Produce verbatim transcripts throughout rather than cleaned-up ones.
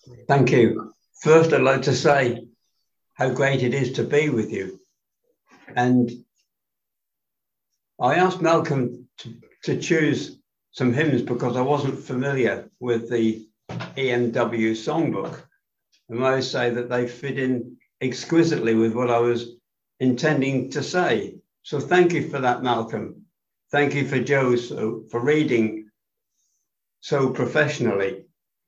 Thank you. First, I'd like to say how great it is to be with you. And I asked Malcolm to, to choose some hymns because I wasn't familiar with the E M W songbook. And I say that they fit in exquisitely with what I was intending to say. So thank you for that, Malcolm. Thank you for Joe so, for reading so professionally.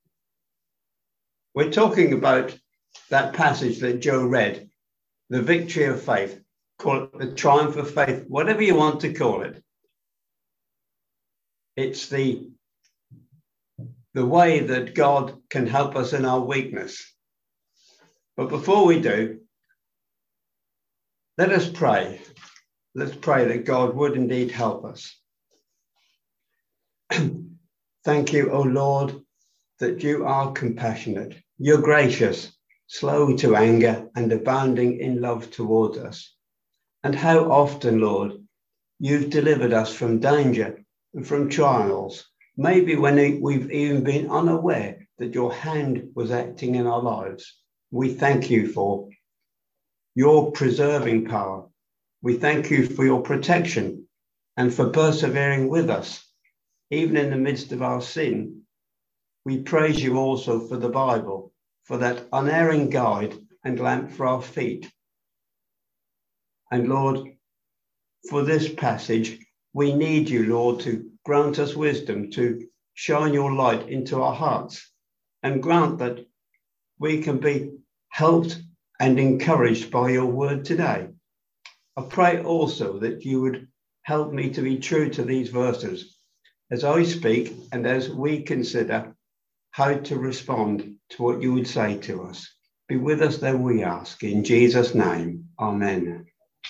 We're talking about that passage that Joe read, the victory of faith, call it the triumph of faith, whatever you want to call it. It's the, the way that God can help us in our weakness. But before we do, let us pray. Let's pray that God would indeed help us. Thank you, O Lord, that you are compassionate. You're gracious, slow to anger, and abounding in love towards us. And how often, Lord, you've delivered us from danger and from trials, maybe when we've even been unaware that your hand was acting in our lives. We thank you for your preserving power. We thank you for your protection and for persevering with us, even in the midst of our sin. We praise you also for the Bible, for that unerring guide and lamp for our feet. And Lord, for this passage, we need you, Lord, to grant us wisdom, to shine your light into our hearts, and grant that we can be helped and encouraged by your word today. I pray also that you would help me to be true to these verses as I speak and as we consider how to respond to what you would say to us. Be with us then, we ask. In Jesus' name, amen.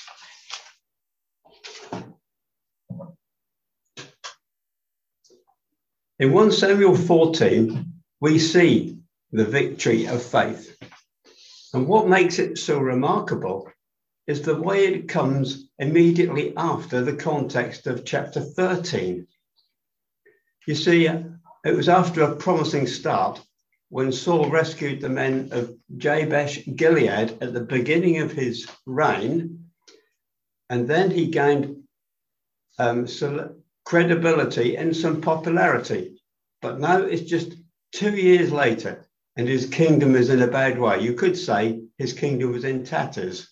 In First Samuel fourteen, we see the victory of faith. And what makes it so remarkable is the way it comes immediately after the context of chapter thirteen. You see, it was after a promising start when Saul rescued the men of Jabesh Gilead at the beginning of his reign, and then he gained um, credibility and some popularity. But now it's just two years later, and his kingdom is in a bad way. You could say his kingdom was in tatters.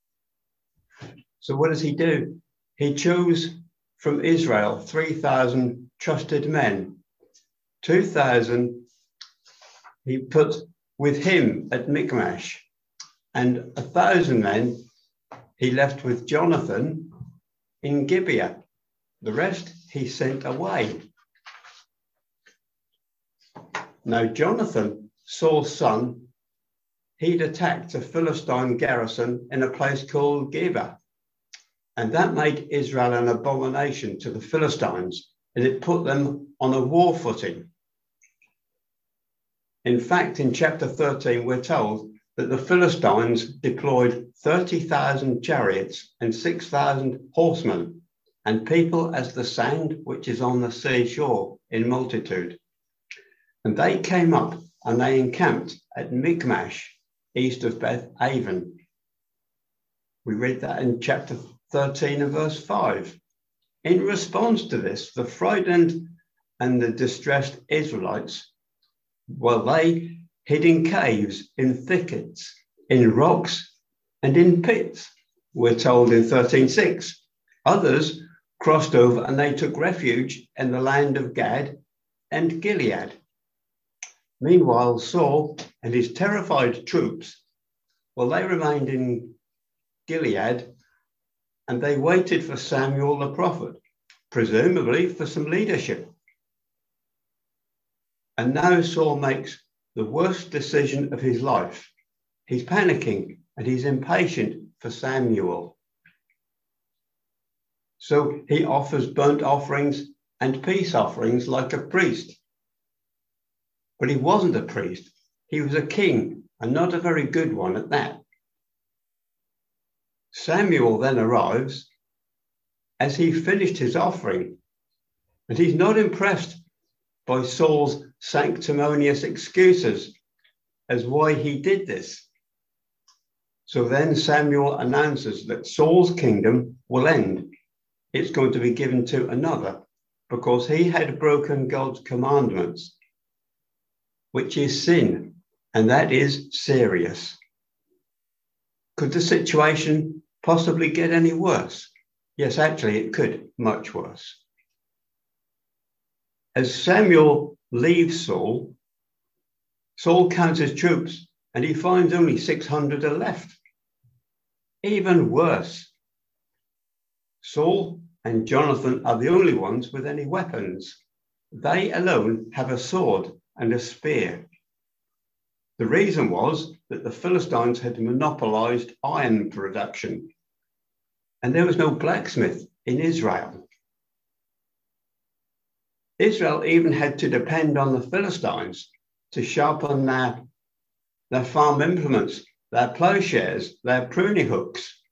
So what does he do? He chose from Israel three thousand trusted men. two thousand he put with him at Michmash, and a thousand men he left with Jonathan in Gibeah. The rest he sent away. Now Jonathan, Saul's son, he'd attacked a Philistine garrison in a place called Geba. And that made Israel an abomination to the Philistines, and it put them on a war footing. In fact, in chapter thirteen, we're told that the Philistines deployed thirty thousand chariots and six thousand horsemen, and people as the sand which is on the seashore in multitude. And they came up and they encamped at Michmash, east of Beth Aven. We read that in chapter thirteen and verse five. In response to this, the frightened and the distressed Israelites, well, they hid in caves, in thickets, in rocks, and in pits, we're told in thirteen six. Others crossed over and they took refuge in the land of Gad and Gilead. Meanwhile, Saul and his terrified troops, well, they remained in Gilead, and they waited for Samuel the prophet, presumably for some leadership. And now Saul makes the worst decision of his life. He's panicking and he's impatient for Samuel. So he offers burnt offerings and peace offerings like a priest. But he wasn't a priest. He was a king, and not a very good one at that. Samuel then arrives as he finished his offering, and he's not impressed by Saul's sanctimonious excuses. as why he did this. So then Samuel announces that Saul's kingdom will end. It's going to be given to another because he had broken God's commandments, which is sin, and that is serious. Could the situation possibly get any worse? Yes, actually, it could, much worse. As Samuel leaves Saul, Saul counts his troops and he finds only six hundred are left. Even worse, Saul and Jonathan are the only ones with any weapons. They alone have a sword and a spear. The reason was that the Philistines had monopolized iron production, and there was no blacksmith in Israel. Israel even had to depend on the Philistines to sharpen their, their farm implements, their plowshares, their pruning hooks.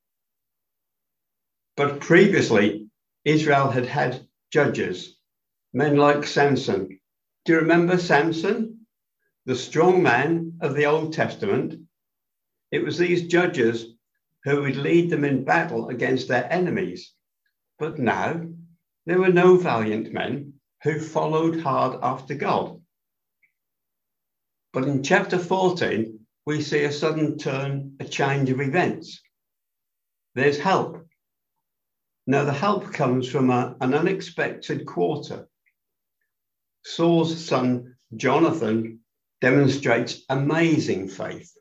But previously, Israel had had judges, men like Samson. Do you remember Samson, the strong man of the Old Testament? It was these judges who would lead them in battle against their enemies. But now, there were no valiant men who followed hard after God. But in chapter fourteen, we see a sudden turn, a change of events. There's help. Now, the help comes from a, an unexpected quarter. Saul's son, Jonathan, demonstrates amazing faith.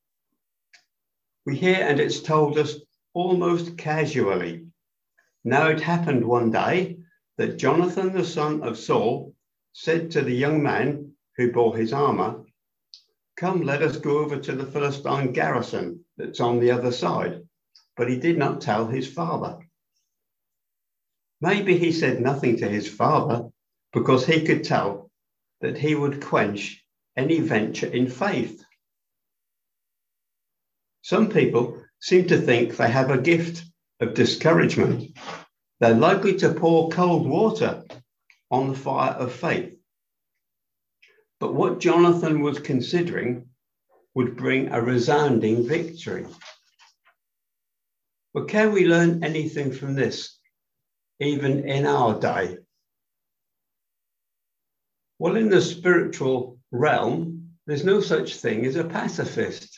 We hear, and it's told us almost casually. Now, it happened one day that Jonathan, the son of Saul, said to the young man who bore his armor, "Come, let us go over to the Philistine garrison that's on the other side." But he did not tell his father. Maybe he said nothing to his father because he could tell that he would quench any venture in faith. Some people seem to think they have a gift of discouragement. They're likely to pour cold water on the fire of faith. But what Jonathan was considering would bring a resounding victory. But can we learn anything from this, even in our day? Well, in the spiritual realm, there's no such thing as a pacifist.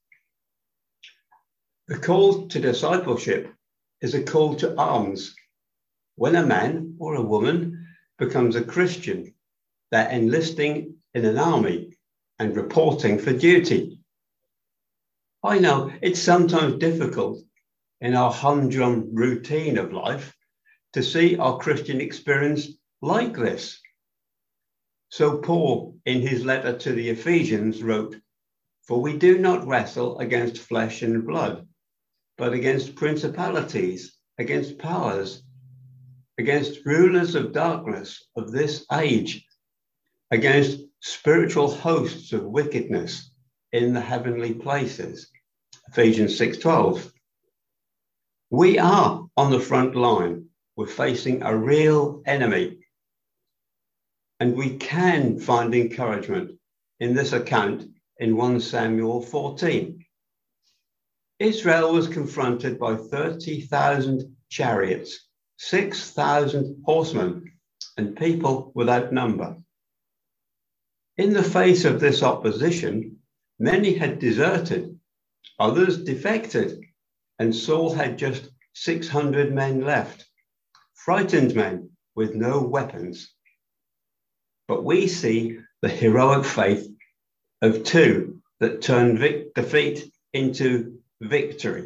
The call to discipleship is a call to arms. When a man or a woman becomes a Christian, they're enlisting in an army and reporting for duty. I know it's sometimes difficult in our humdrum routine of life to see our Christian experience like this. So Paul, in his letter to the Ephesians, wrote, "For we do not wrestle against flesh and blood, but against principalities, against powers, against rulers of darkness of this age, against spiritual hosts of wickedness in the heavenly places." Ephesians six twelve. We are on the front line. We're facing a real enemy. And we can find encouragement in this account in First Samuel fourteen. Israel was confronted by thirty thousand chariots, six thousand horsemen, and people without number. In the face of this opposition, many had deserted, others defected, and Saul had just six hundred men left, frightened men with no weapons. But we see the heroic faith of two that turned vic- defeat into victory.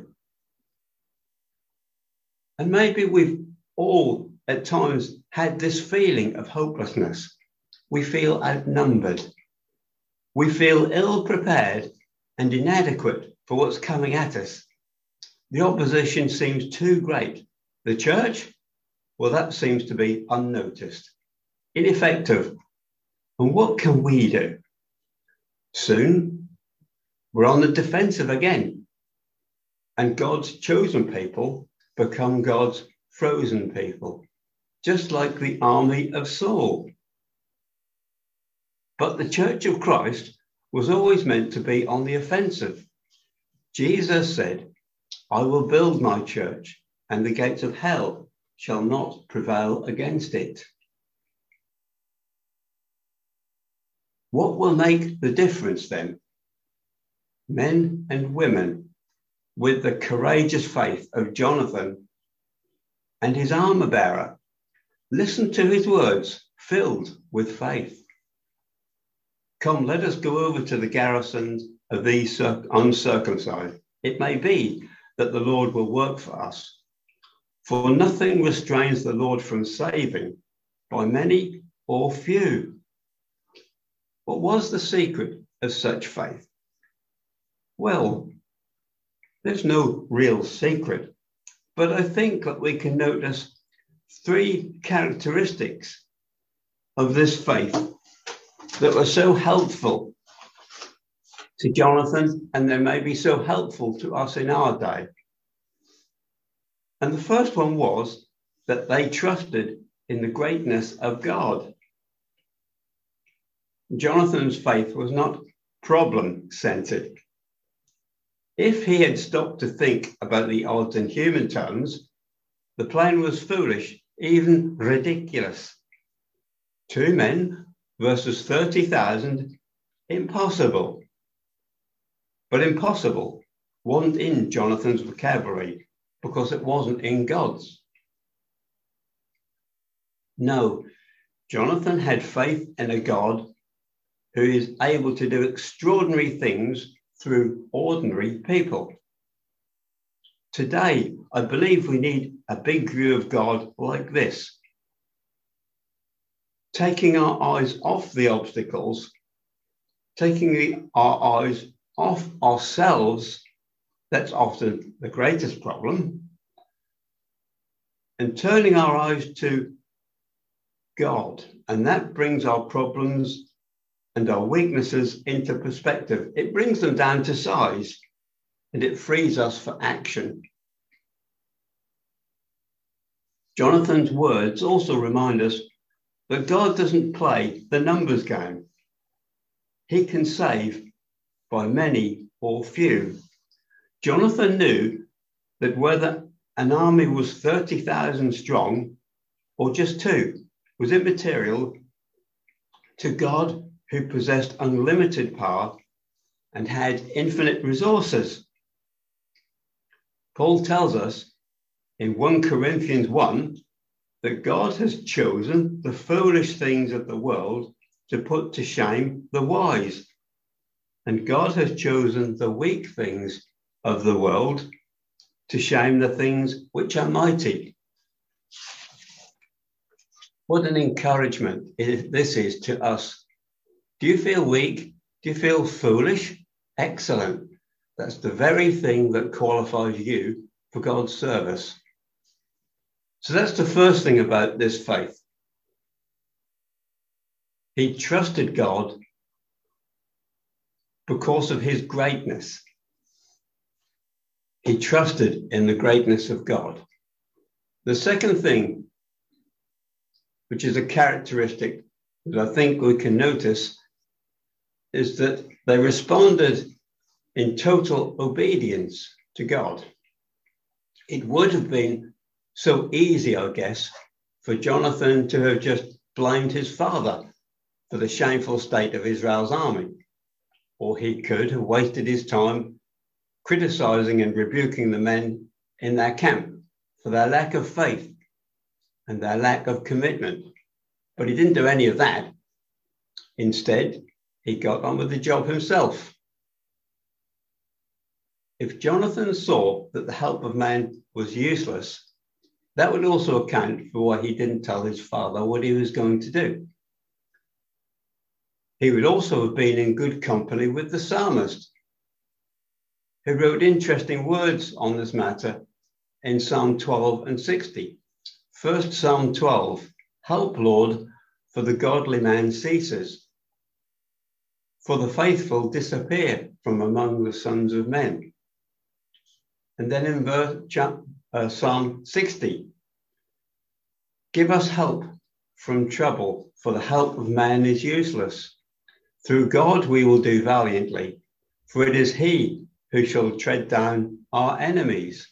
And maybe we've all at times had this feeling of hopelessness. We feel outnumbered. We feel ill-prepared and inadequate for what's coming at us. The opposition seems too great. The church? Well, that seems to be unnoticed, ineffective. And what can we do? Soon, we're on the defensive again. And God's chosen people become God's frozen people, just like the army of Saul. But the Church of Christ was always meant to be on the offensive. Jesus said, "I will build my church, and the gates of hell shall not prevail against it." What will make the difference then? Men and women with the courageous faith of Jonathan and his armor bearer. Listen to his words, filled with faith. Come, let us go over to the garrisons of these uncircumcised. It may be that the Lord will work for us. For nothing restrains the Lord from saving, by many or few. What was the secret of such faith? Well, there's no real secret, but I think that we can notice three characteristics of this faith that were so helpful to Jonathan, and they may be so helpful to us in our day. And the first one was that they trusted in the greatness of God. Jonathan's faith was not problem-centered. If he had stopped to think about the odds in human terms, the plan was foolish, even ridiculous. Two men versus thirty thousand, impossible. But impossible wasn't in Jonathan's vocabulary because it wasn't in God's. No, Jonathan had faith in a God who is able to do extraordinary things through ordinary people. Today, I believe we need a big view of God like this. Taking our eyes off the obstacles, taking the, our eyes off ourselves, that's often the greatest problem, and turning our eyes to God. And that brings our problems and our weaknesses into perspective. It brings them down to size, and it frees us for action. Jonathan's words also remind us that God doesn't play the numbers game. He can save by many or few. Jonathan knew that whether an army was thirty thousand strong or just two was immaterial to God, who possessed unlimited power and had infinite resources. Paul tells us in First Corinthians one that God has chosen the foolish things of the world to put to shame the wise, and God has chosen the weak things of the world to shame the things which are mighty. What an encouragement this is to us. Do you feel weak? Do you feel foolish? Excellent. That's the very thing that qualifies you for God's service. So that's the first thing about this faith. He trusted God because of his greatness. He trusted in the greatness of God. The second thing, which is a characteristic that I think we can notice, is that they responded in total obedience to God. It would have been so easy, I guess, for Jonathan to have just blamed his father for the shameful state of Israel's army. Or he could have wasted his time criticizing and rebuking the men in their camp for their lack of faith and their lack of commitment. But he didn't do any of that. Instead, he got on with the job himself. If Jonathan saw that the help of man was useless, that would also account for why he didn't tell his father what he was going to do. He would also have been in good company with the psalmist, who wrote interesting words on this matter in Psalm twelve and sixty. First Psalm twelve, help, Lord, for the godly man ceases, for the faithful disappear from among the sons of men. And then in verse, uh, Psalm sixty, give us help from trouble, for the help of man is useless. Through God we will do valiantly, for it is he who shall tread down our enemies.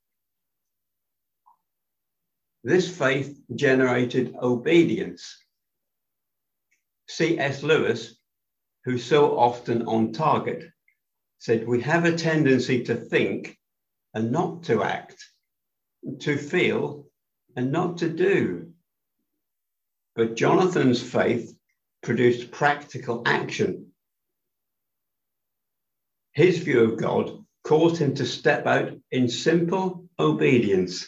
This faith generated obedience. C S Lewis, who's so often on target, said, we have a tendency to think and not to act, to feel and not to do. But Jonathan's faith produced practical action. His view of God caused him to step out in simple obedience.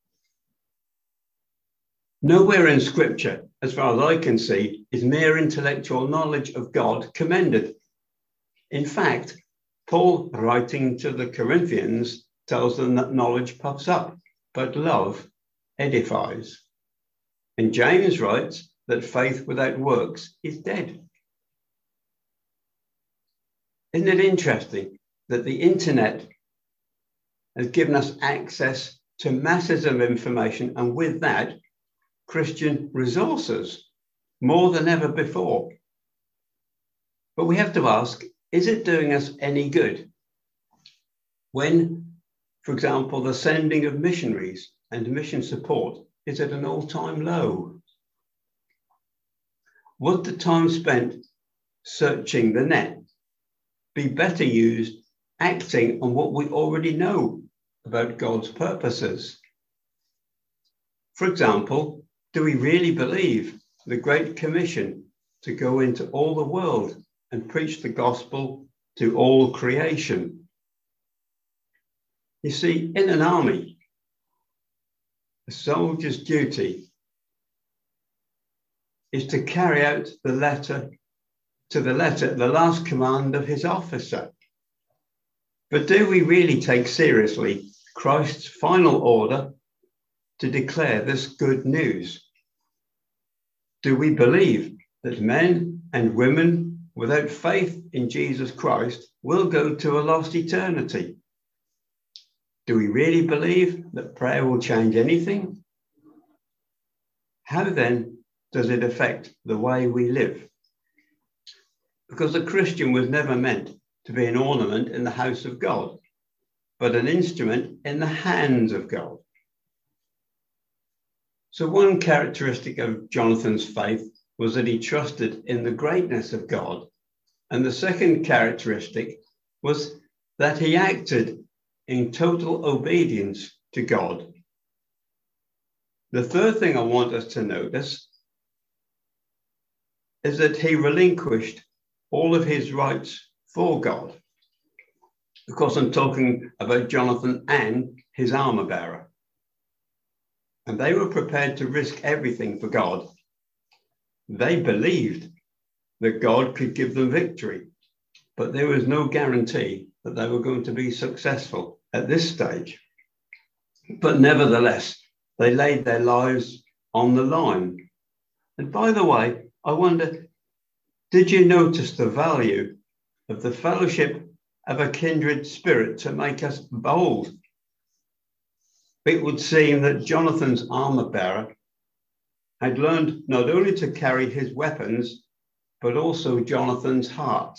Nowhere in Scripture, as far as I can see, is mere intellectual knowledge of God commended. In fact, Paul, writing to the Corinthians, tells them that knowledge puffs up, but love edifies. And James writes that faith without works is dead. Isn't it interesting that the internet has given us access to masses of information, and with that, Christian resources, more than ever before? But we have to ask, is it doing us any good? When, for example, the sending of missionaries and mission support is at an all-time low? Would the time spent searching the net be better used acting on what we already know about God's purposes? For example, do we really believe the Great Commission to go into all the world and preach the gospel to all creation? You see, in an army, a soldier's duty is to carry out the letter to the letter, the last command of his officer. But do we really take seriously Christ's final order to declare this good news? Do we believe that men and women without faith in Jesus Christ will go to a lost eternity? Do we really believe that prayer will change anything? How then does it affect the way we live? Because a Christian was never meant to be an ornament in the house of God, but an instrument in the hands of God. So one characteristic of Jonathan's faith was that he trusted in the greatness of God. And the second characteristic was that he acted in total obedience to God. The third thing I want us to notice is that he relinquished all of his rights for God. Of course, I'm talking about Jonathan and his armor bearer. And they were prepared to risk everything for God. They believed that God could give them victory, but there was no guarantee that they were going to be successful at this stage. But nevertheless, they laid their lives on the line. And by the way, I wonder, did you notice the value of the fellowship of a kindred spirit to make us bold? It would seem that Jonathan's armor bearer had learned not only to carry his weapons, but also Jonathan's heart.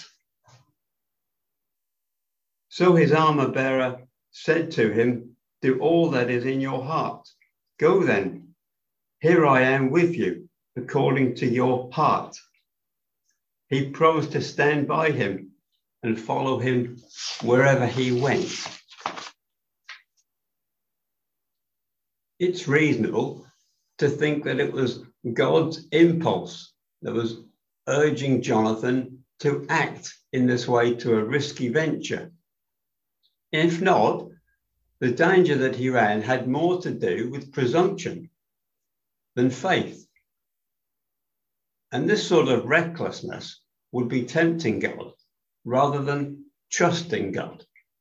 So his armor bearer said to him, do all that is in your heart. Go then, here I am with you, according to your heart. He promised to stand by him and follow him wherever he went. It's reasonable to think that it was God's impulse that was urging Jonathan to act in this way to a risky venture. If not, the danger that he ran had more to do with presumption than faith. And this sort of recklessness would be tempting God rather than trusting God.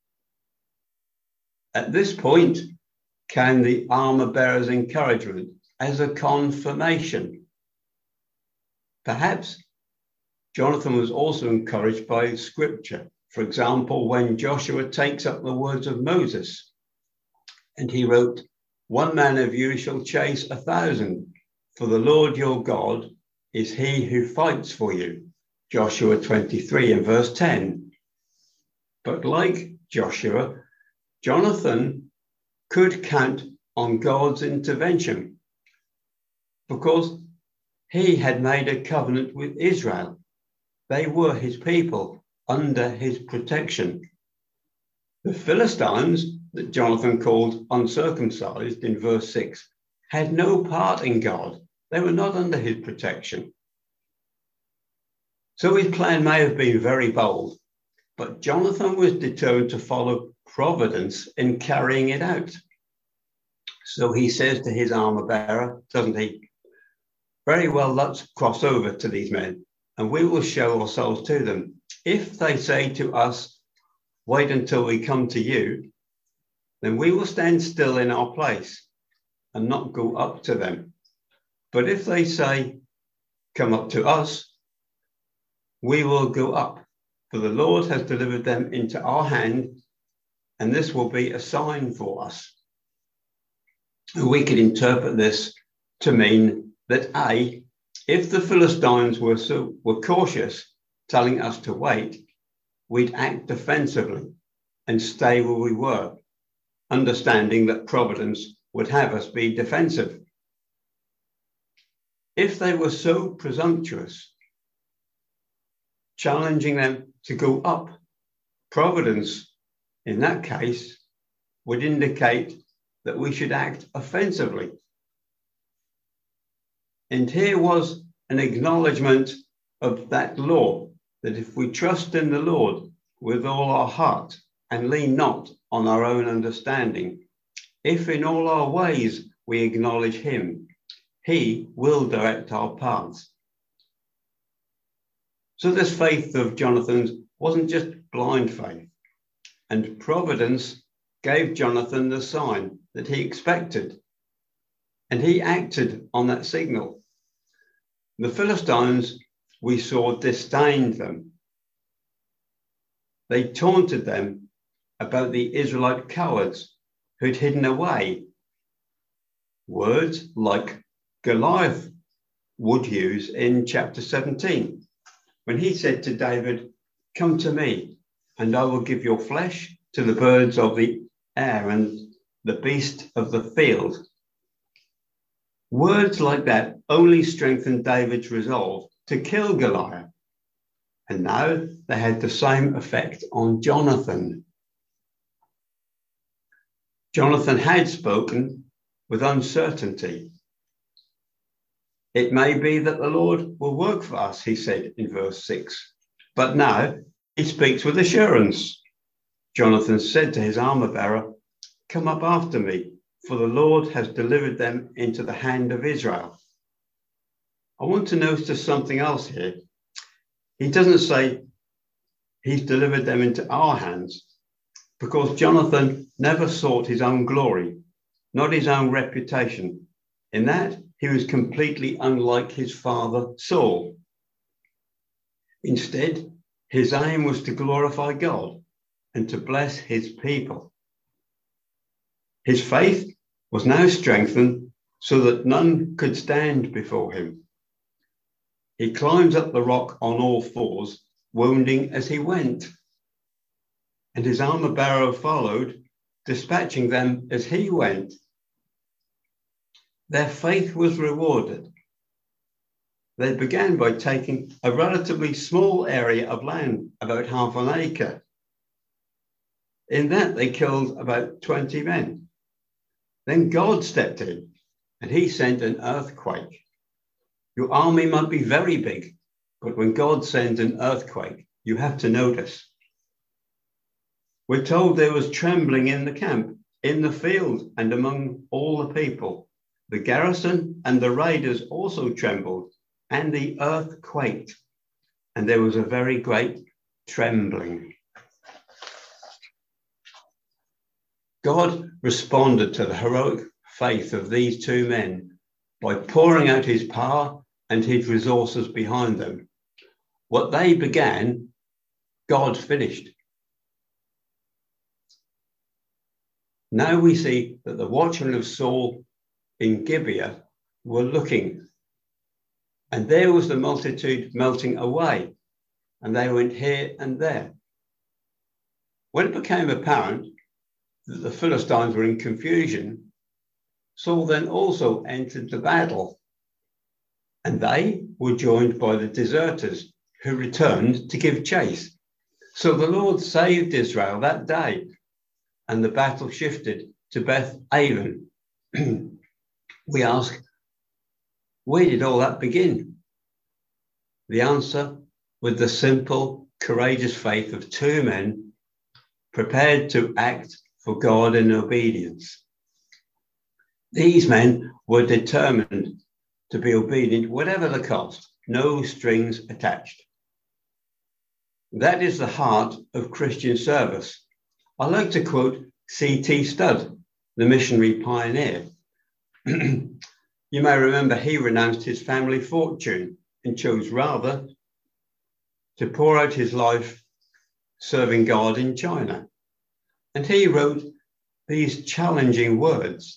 At this point came the armor bearer's encouragement as a confirmation. Perhaps Jonathan was also encouraged by scripture. For example, when Joshua takes up the words of Moses and he wrote, one man of you shall chase a thousand, for the Lord your God is he who fights for you. Joshua twenty-three and verse ten. But like Joshua, Jonathan could count on God's intervention because he had made a covenant with Israel. They were his people under his protection. The Philistines, that Jonathan called uncircumcised in verse six, had no part in God. They were not under his protection. So his plan may have been very bold, but Jonathan was determined to follow providence in carrying it out. So he says to his armor bearer, doesn't he? Very well, let's cross over to these men and we will show ourselves to them. If they say to us, wait until we come to you, then we will stand still in our place and not go up to them. But if they say, come up to us, we will go up, for the Lord has delivered them into our hand, and this will be a sign for us. And we could interpret this to mean that A, if the Philistines were so were cautious, telling us to wait, we'd act defensively and stay where we were, understanding that providence would have us be defensive. If they were so presumptuous, challenging them to go up, providence in that case would indicate that we should act offensively. And here was an acknowledgement of that law, that if we trust in the Lord with all our heart and lean not on our own understanding, if in all our ways we acknowledge him, he will direct our paths. So this faith of Jonathan's wasn't just blind faith, and providence gave Jonathan the sign that he expected, and he acted on that signal. The Philistines, we saw, disdained them. They taunted them about the Israelite cowards who'd hidden away. Words like Goliath would use in chapter seventeen, when he said to David, come to me, and I will give your flesh to the birds of the air and the beast of the field. Words like that only strengthened David's resolve to kill Goliath. And now they had the same effect on Jonathan. Jonathan had spoken with uncertainty. It may be that the Lord will work for us, he said in verse six. But now he speaks with assurance. Jonathan said to his armor bearer, come up after me, for the Lord has delivered them into the hand of Israel. I want to notice something else here. He doesn't say he's delivered them into our hands, because Jonathan never sought his own glory, not his own reputation. In that, he was completely unlike his father, Saul. Instead, his aim was to glorify God and to bless his people. His faith was now strengthened so that none could stand before him. He climbs up the rock on all fours, wounding as he went. And his armor bearer followed, dispatching them as he went. Their faith was rewarded. They began by taking a relatively small area of land, about half an acre. In that, they killed about twenty men. Then God stepped in and he sent an earthquake. Your army might be very big, but when God sends an earthquake, you have to notice. We're told there was trembling in the camp, in the field, and among all the people. The garrison and the raiders also trembled, and the earth quaked, and there was a very great trembling. God responded to the heroic faith of these two men by pouring out his power and his resources behind them. What they began, God finished. Now we see that the watchmen of Saul in Gibeah were looking, and there was the multitude melting away, and they went here and there. When it became apparent that the Philistines were in confusion, Saul then also entered the battle, and they were joined by the deserters who returned to give chase. So the Lord saved Israel that day, and the battle shifted to Beth Aven. We ask, where did all that begin? The answer, with the simple, courageous faith of two men prepared to act for God in obedience. These men were determined to be obedient, whatever the cost, no strings attached. That is the heart of Christian service. I like to quote C T Studd, the missionary pioneer. You may remember he renounced his family fortune and chose rather to pour out his life serving God in China. And he wrote these challenging words.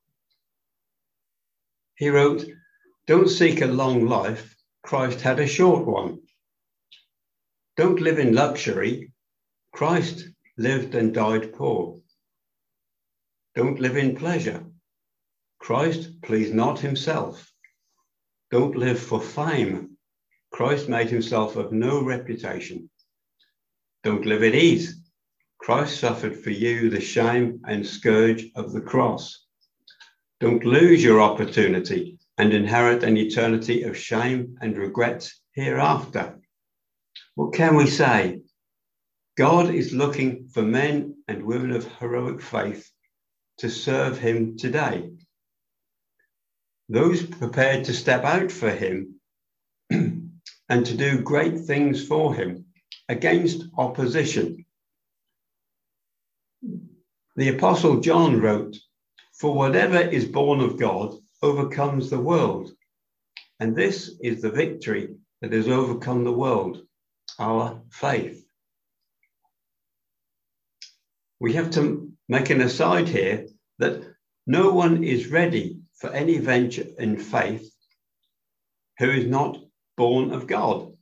He wrote, "Don't seek a long life, Christ had a short one. Don't live in luxury, Christ lived and died poor. Don't live in pleasure, Christ pleased not himself. Don't live for fame, Christ made himself of no reputation. Don't live at ease, Christ suffered for you the shame and scourge of the cross. Don't lose your opportunity and inherit an eternity of shame and regret hereafter." What can we say? God is looking for men and women of heroic faith to serve him today. Those prepared to step out for him and to do great things for him against opposition. The Apostle John wrote, "For whatever is born of God overcomes the world. And this is the victory that has overcome the world, our faith." We have to make an aside here that no one is ready for any venture in faith who is not born of God.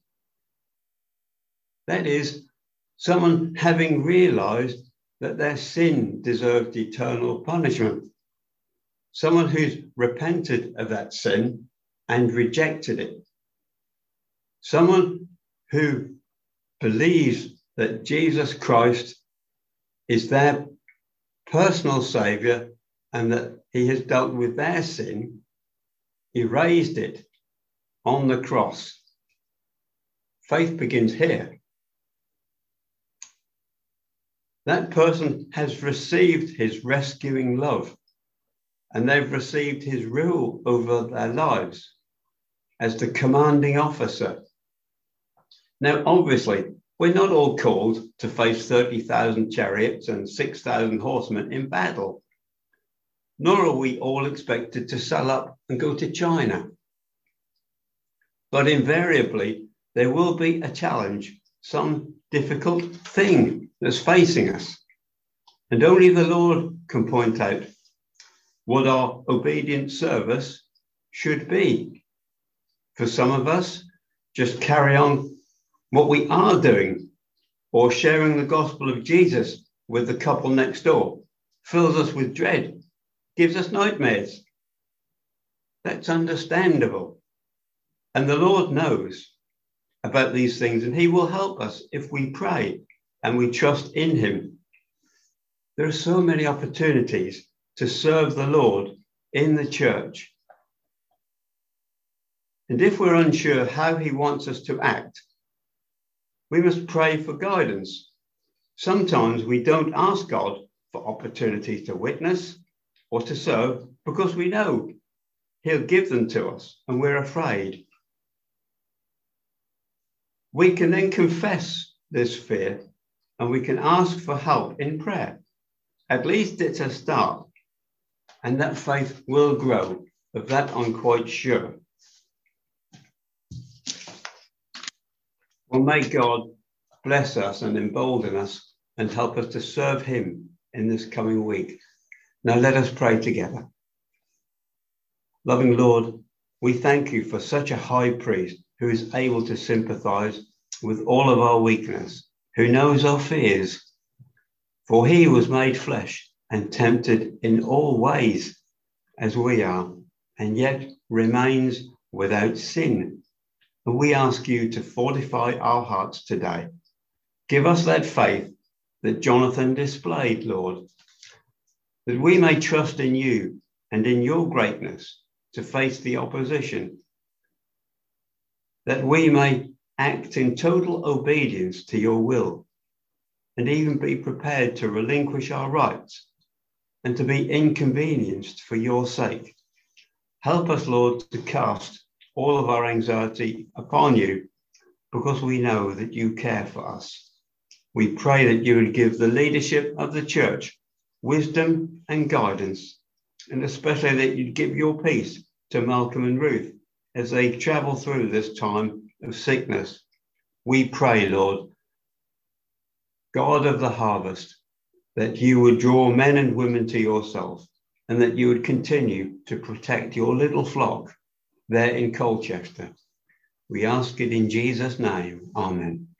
That is, someone having realized that their sin deserved eternal punishment. Someone who's repented of that sin and rejected it. Someone who believes that Jesus Christ is their personal Savior and that he has dealt with their sin, erased it on the cross. Faith begins here. That person has received his rescuing love, and they've received his rule over their lives as the commanding officer. Now, obviously, we're not all called to face thirty thousand chariots and six thousand horsemen in battle, nor are we all expected to sell up and go to China. But invariably, there will be a challenge, some difficult thing that's facing us. And only the Lord can point out what our obedient service should be. For some of us, just carry on what we are doing, or sharing the gospel of Jesus with the couple next door fills us with dread, gives us nightmares. That's understandable. And the Lord knows about these things, and he will help us if we pray and we trust in him. There are so many opportunities to serve the Lord in the church. And if we're unsure how he wants us to act, we must pray for guidance. Sometimes we don't ask God for opportunities to witness or to serve because we know he'll give them to us and we're afraid. We can then confess this fear and we can ask for help in prayer. At least it's a start, and that faith will grow. Of that I'm quite sure. Well, may God bless us and embolden us and help us to serve him in this coming week. Now let us pray together. Loving Lord, we thank you for such a high priest who is able to sympathize with all of our weakness, who knows our fears. For he was made flesh and tempted in all ways as we are, and yet remains without sin. And we ask you to fortify our hearts today. Give us that faith that Jonathan displayed, Lord, that we may trust in you and in your greatness to face the opposition, that we may act in total obedience to your will, and even be prepared to relinquish our rights and to be inconvenienced for your sake. Help us, Lord, to cast all of our anxiety upon you, because we know that you care for us. We pray that you would give the leadership of the church wisdom and guidance, and especially that you'd give your peace to Malcolm and Ruth as they travel through this time of sickness. We pray, Lord, God of the harvest, that you would draw men and women to yourself, and that you would continue to protect your little flock there in Colchester. We ask it in Jesus' name. Amen.